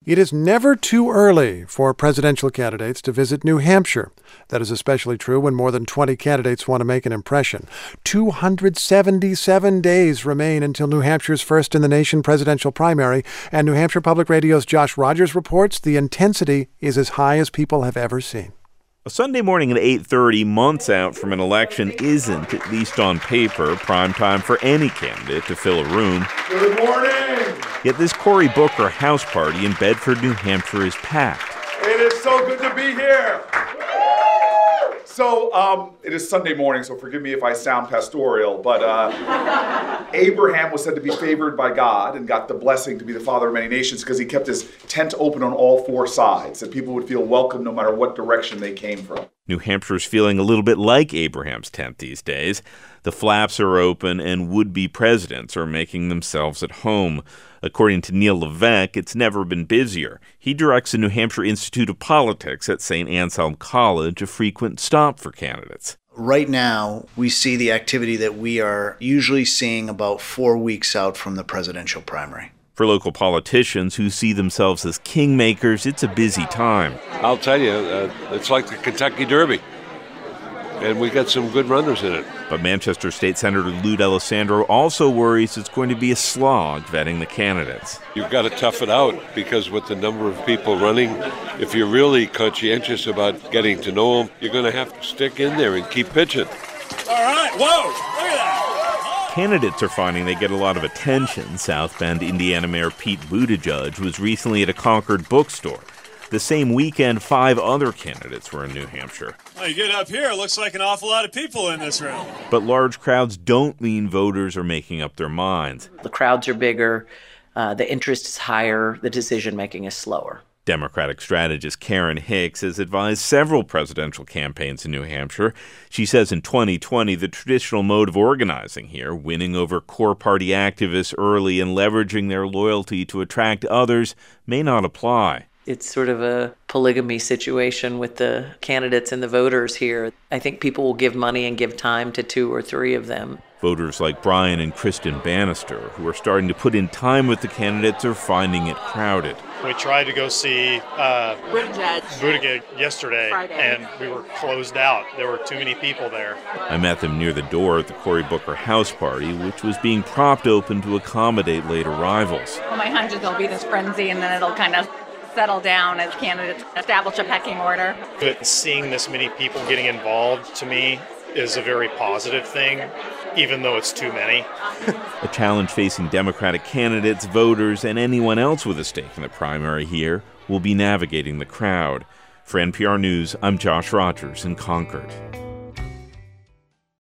It is never too early for presidential candidates to visit New Hampshire. That is especially true when more than 20 candidates want to make an impression. 277 days remain until New Hampshire's first-in-the-nation presidential primary, and New Hampshire Public Radio's Josh Rogers reports the intensity is as high as people have ever seen. A Sunday morning at 8:30, months out from an election, isn't, at least on paper, prime time for any candidate to fill a room. Good morning! Yet this Cory Booker house party in Bedford, New Hampshire is packed. It is so good to be here! So, it is Sunday morning, so forgive me if I sound pastoral, but Abraham was said to be favored by God and got the blessing to be the father of many nations because he kept his tent open on all four sides, that people would feel welcome no matter what direction they came from. New Hampshire's feeling a little bit like Abraham's tent these days. The flaps are open and would-be presidents are making themselves at home. According to Neil Levesque, it's never been busier. He directs the New Hampshire Institute of Politics at St. Anselm College, a frequent stop for candidates. Right now, we see the activity that we are usually seeing about 4 weeks out from the presidential primary. For local politicians who see themselves as kingmakers, it's a busy time. I'll tell you, it's like the Kentucky Derby, and we got some good runners in it. But Manchester State Senator Lou D'Alessandro also worries it's going to be a slog vetting the candidates. You've got to tough it out, because with the number of people running, if you're really conscientious about getting to know them, you're going to have to stick in there and keep pitching. All right, whoa, look at that. Candidates are finding they get a lot of attention. South Bend, Indiana Mayor Pete Buttigieg was recently at a Concord bookstore. The same weekend, 5 other candidates were in New Hampshire. Well, you get up here, it looks like an awful lot of people in this room. But large crowds don't mean voters are making up their minds. The crowds are bigger, the interest is higher, the decision-making is slower. Democratic strategist Karen Hicks has advised several presidential campaigns in New Hampshire. She says in 2020, the traditional mode of organizing here, winning over core party activists early and leveraging their loyalty to attract others, may not apply. It's sort of a polygamy situation with the candidates and the voters here. I think people will give money and give time to 2 or 3 of them. Voters like Brian and Kristen Bannister, who are starting to put in time with the candidates, are finding it crowded. We tried to go see Buttigieg yesterday, Friday, and we were closed out. There were too many people there. I met them near the door at the Cory Booker house party, which was being propped open to accommodate late arrivals. Well, my hunch is there'll be this frenzy, and then it'll kind of settle down as candidates establish a pecking order. But seeing this many people getting involved, to me, is a very positive thing, even though it's too many. A challenge facing Democratic candidates, voters, and anyone else with a stake in the primary here will be navigating the crowd. For NPR News, I'm Josh Rogers in Concord.